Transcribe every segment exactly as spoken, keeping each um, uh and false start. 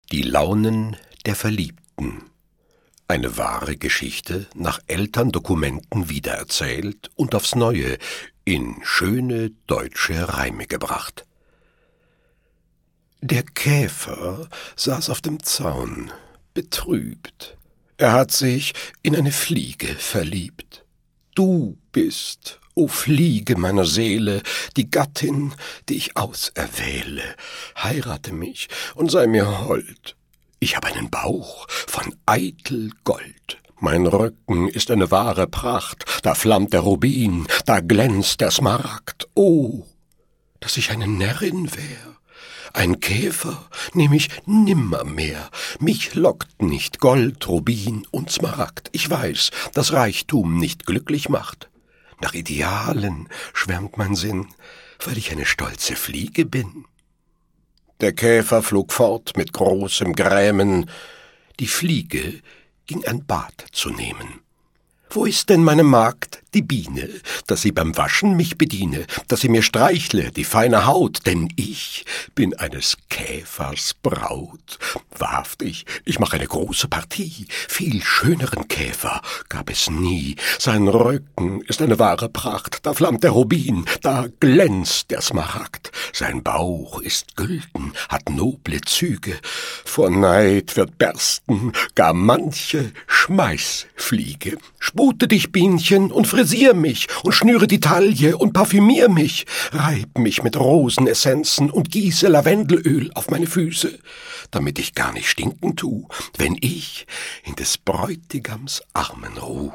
Die Launen der Verliebten. Eine wahre Geschichte, nach Elterndokumenten wiedererzählt und aufs Neue in schöne deutsche Reime gebracht. Der Käfer saß auf dem Zaun, betrübt. Er hat sich in eine Fliege verliebt. Du bist, o Fliege meiner Seele, die Gattin, die ich auserwähle. Heirate mich und sei mir hold. Ich hab einen Bauch von eitel Gold. Mein Rücken ist eine wahre Pracht, da flammt der Rubin, da glänzt der Smaragd. Oh, dass ich eine Närrin wär! Ein Käfer nehm ich nimmermehr. Mich lockt nicht Gold, Rubin und Smaragd. Ich weiß, dass Reichtum nicht glücklich macht. Nach Idealen schwärmt mein Sinn, weil ich eine stolze Fliege bin. Der Käfer flog fort mit großem Grämen. Die Fliege ging ein Bad zu nehmen. Wo ist denn meine Magd, die Biene, dass sie beim Waschen mich bediene, dass sie mir streichle die feine Haut, denn ich bin eines Käfers Braut. Wahrhaftig, ich mach eine große Partie, viel schöneren Käfer gab es nie. Sein Rücken ist eine wahre Pracht, da flammt der Rubin, da glänzt der Smaragd. Sein Bauch ist gülden, hat noble Züge, vor Neid wird bersten gar manche Schmeißfliege. Spute dich, Bienchen, und frisier mich und schnüre die Taille und parfümier mich, reib mich mit Rosenessenzen und gieße Lavendelöl auf meine Füße, damit ich gar nicht stinken tu, wenn ich in des Bräutigams Armen ruh.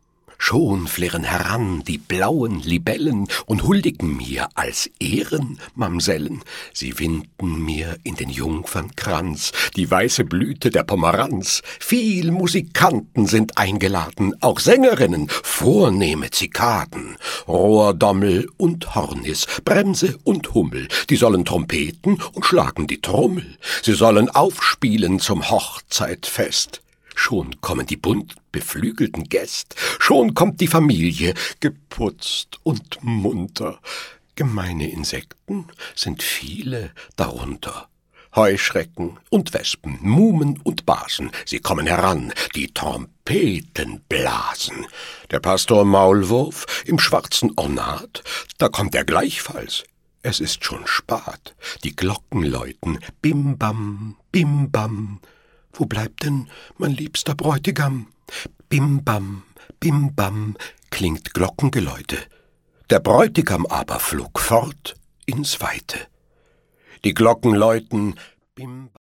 Schon flirren heran die blauen Libellen und huldigen mir als Ehrenmamsellen. Sie winden mir in den Jungfernkranz die weiße Blüte der Pomeranz. Viel Musikanten sind eingeladen, auch Sängerinnen, vornehme Zikaden. Rohrdommel und Hornis, Bremse und Hummel, die sollen trompeten und schlagen die Trommel. Sie sollen aufspielen zum Hochzeitfest. Schon kommen die bunt beflügelten Gäste, schon kommt die Familie, geputzt und munter. Gemeine Insekten sind viele darunter. Heuschrecken und Wespen, Mumen und Basen, sie kommen heran, die Trompeten blasen. Der Pastor Maulwurf im schwarzen Ornat, da kommt er gleichfalls. Es ist schon spat, die Glocken läuten, bim bam, bim bam. Wo bleibt denn mein liebster Bräutigam? Bim bam, bim bam, klingt Glockengeläute. Der Bräutigam aber flog fort ins Weite. Die Glocken läuten, bim